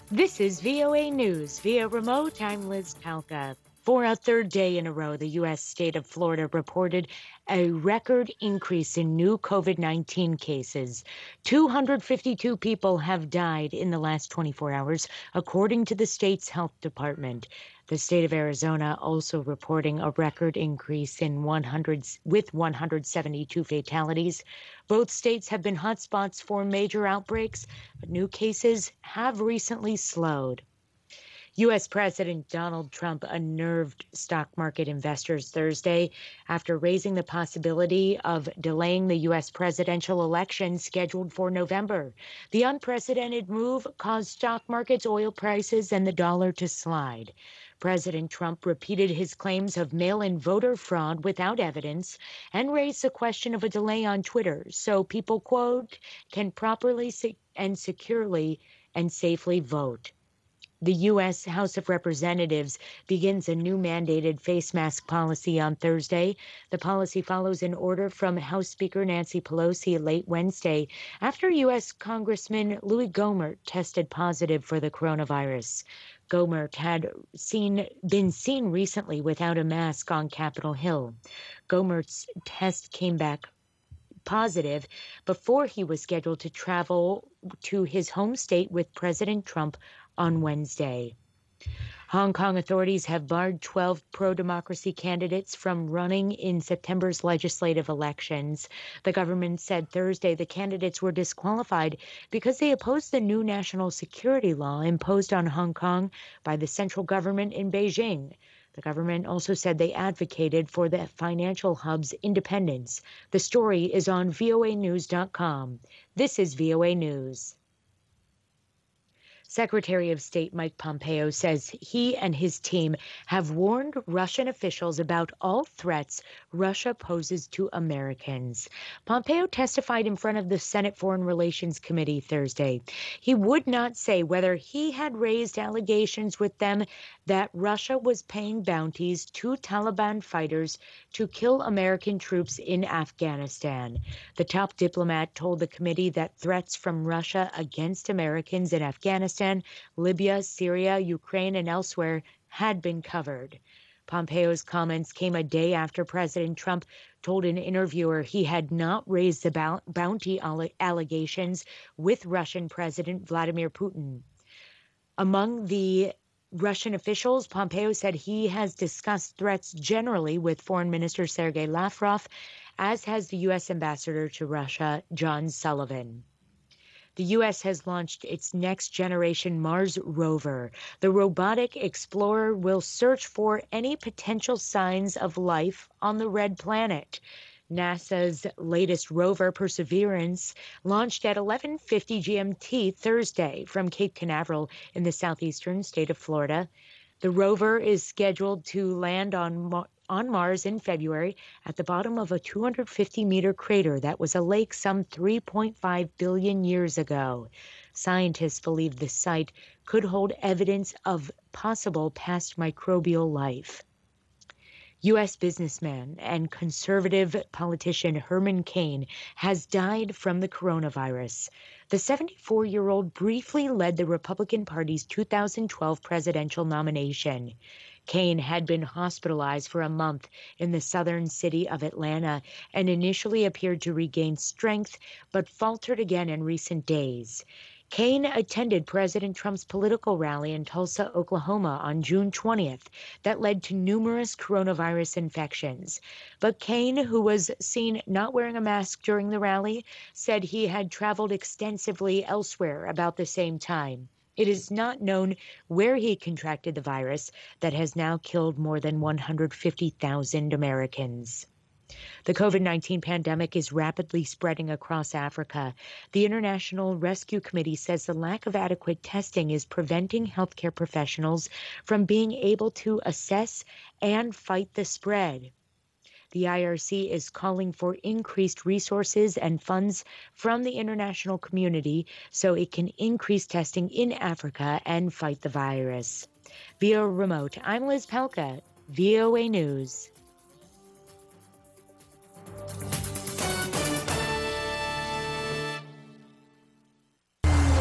This is VOA News via remote. I'm Liz Palka. For a third day in a row, the U.S. state of Florida reported a record increase in new COVID-19 cases. 252 people have died in the last 24 hours, according to the state's health department. The state of Arizona also reporting a record increase in 172 fatalities. Both states have been hotspots for major outbreaks, but new cases have recently slowed. U.S. President Donald Trump unnerved stock market investors Thursday after raising the possibility of delaying the U.S. presidential election scheduled for November. The unprecedented move caused stock markets, oil prices, and the dollar to slide. President Trump repeated his claims of mail-in voter fraud without evidence and raised the question of a delay on Twitter so people, quote, can properly and securely and safely vote. The U.S. House of Representatives begins a new mandated face mask policy on Thursday. The policy follows an order from House Speaker Nancy Pelosi late Wednesday after U.S. Congressman Louis Gohmert tested positive for the coronavirus. Gohmert had been seen recently without a mask on Capitol Hill. Gohmert's test came back positive before he was scheduled to travel to his home state with President Trump on Wednesday. Hong Kong authorities have barred 12 pro-democracy candidates from running in September's legislative elections. The government said Thursday the candidates were disqualified because they opposed the new national security law imposed on Hong Kong by the central government in Beijing. The government also said they advocated for the financial hub's independence. The story is on voanews.com. This is VOA News. Secretary of State Mike Pompeo says he and his team have warned Russian officials about all threats Russia poses to Americans. Pompeo testified in front of the Senate Foreign Relations Committee Thursday. He would not say whether he had raised allegations with them that Russia was paying bounties to Taliban fighters to kill American troops in Afghanistan. The top diplomat told the committee that threats from Russia against Americans in Afghanistan, Libya, Syria, Ukraine, and elsewhere had been covered. Pompeo's comments came a day after President Trump told an interviewer he had not raised the bounty allegations with Russian President Vladimir Putin. Among the Russian officials, Pompeo said he has discussed threats generally with Foreign Minister Sergei Lavrov, as has the U.S. Ambassador to Russia, John Sullivan. The U.S. has launched its next-generation Mars rover. The robotic explorer will search for any potential signs of life on the red planet. NASA's latest rover, Perseverance, launched at 11:50 GMT Thursday from Cape Canaveral in the southeastern state of Florida. The rover is scheduled to land on Mars in February at the bottom of a 250-meter crater that was a lake some 3.5 billion years ago. Scientists believe the site could hold evidence of possible past microbial life. U.S. businessman and conservative politician Herman Cain has died from the coronavirus. The 74-year-old briefly led the Republican Party's 2012 presidential nomination. Cain had been hospitalized for a month in the southern city of Atlanta and initially appeared to regain strength, but faltered again in recent days. Cain attended President Trump's political rally in Tulsa, Oklahoma on June 20th that led to numerous coronavirus infections. But Cain, who was seen not wearing a mask during the rally, said he had traveled extensively elsewhere about the same time. It is not known where he contracted the virus that has now killed more than 150,000 Americans. The COVID-19 pandemic is rapidly spreading across Africa. The International Rescue Committee says the lack of adequate testing is preventing healthcare professionals from being able to assess and fight the spread. The IRC is calling for increased resources and funds from the international community so it can increase testing in Africa and fight the virus. Via remote, I'm Liz Pelka, VOA News.